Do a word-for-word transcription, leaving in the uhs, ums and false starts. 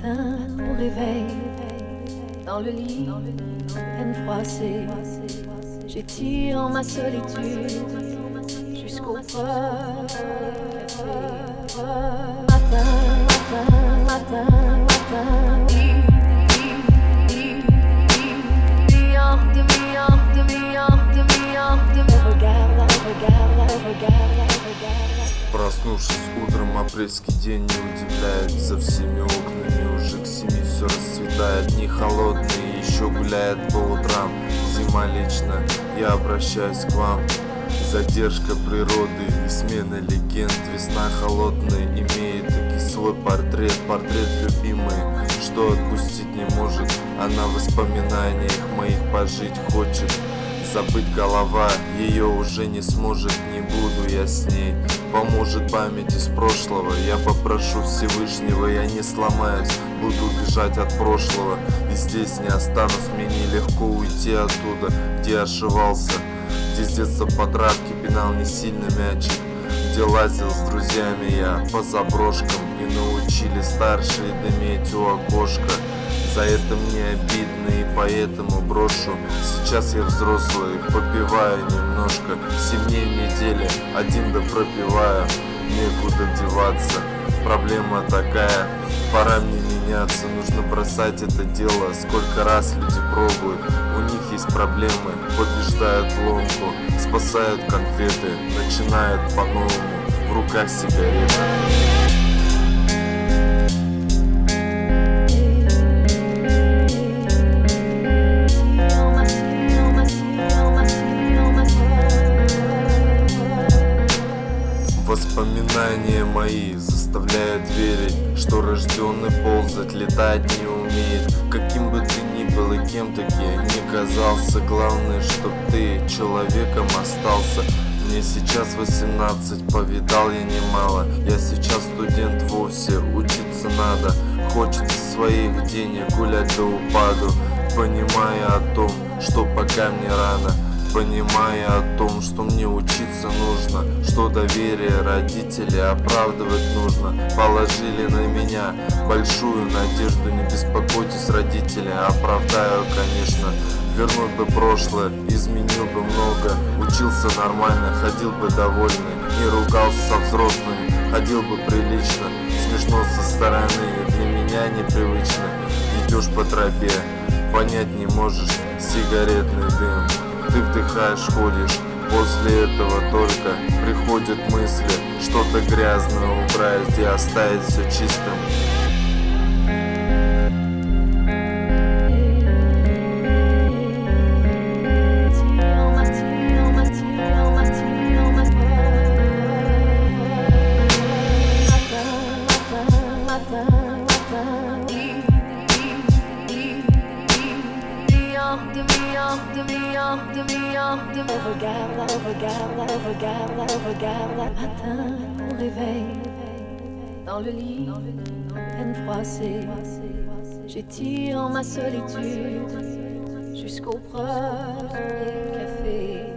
Matin au réveil, dans le lit, peine froissée, j'étire ma solitude jusqu'au creux du café. Matin, matin, matin, matin, millions, des millions, des millions, des millions, des regarde, regarde, regarde, regarde. Проснувшись утром, апрельский день не удивляет. За всеми окнами уже к семи все расцветает. Дни холодные, еще гуляет по утрам. Зима лично, я обращаюсь к вам. Задержка природы и смена легенд. Весна холодная имеет таки свой портрет. Портрет любимый, что отпустить не может. Она в воспоминаниях моих пожить хочет. Забыть голова ее уже не сможет. Не буду я с ней, поможет память из прошлого. Я попрошу Всевышнего, я не сломаюсь. Буду бежать от прошлого и здесь не останусь. Мне нелегко уйти оттуда, где ошивался, где с детства по травке пинал не сильно мячик, где лазил с друзьями я по заброшкам и научили старшие дыметь у окошка. За это мне обидно и поэтому брошу. Сейчас я взрослый, попиваю немножко. Семь дней в неделе, один да пропиваю. Некуда деваться, проблема такая. Пора мне меняться, нужно бросать это дело. Сколько раз люди пробуют, у них есть проблемы. Побеждают ломку, спасают конфеты, начинают по-новому, в руках сигарета. Воспоминания мои заставляют верить, что рожденный ползать, летать не умеет. Каким бы ты ни был и кем таки не казался, главное, чтоб ты человеком остался. Мне сейчас восемнадцать, повидал я немало. Я сейчас студент вовсе, учиться надо. Хочется своих денег гулять до упаду, понимая о том, что пока мне рано. Понимая о том, что мне учиться нужно, что доверие родителей оправдывать нужно. Положили на меня большую надежду, не беспокойтесь, родители, оправдаю, конечно. Вернуть бы прошлое, изменил бы много. Учился нормально, ходил бы довольный, не ругался со взрослыми, ходил бы прилично. Смешно со стороны, для меня непривычно. Идешь по тропе, понять не можешь сигаретный дым. Ты вдыхаешь, ходишь, после этого только приходят мысли, что-то грязное убрать, где оставить все чистым. Des millions, des millions, des millions, des millions. Regarde, regarde, regarde, regarde. Matin au réveil, dans le lit, peine froissée, j'étire ma solitude jusqu'au creux du café.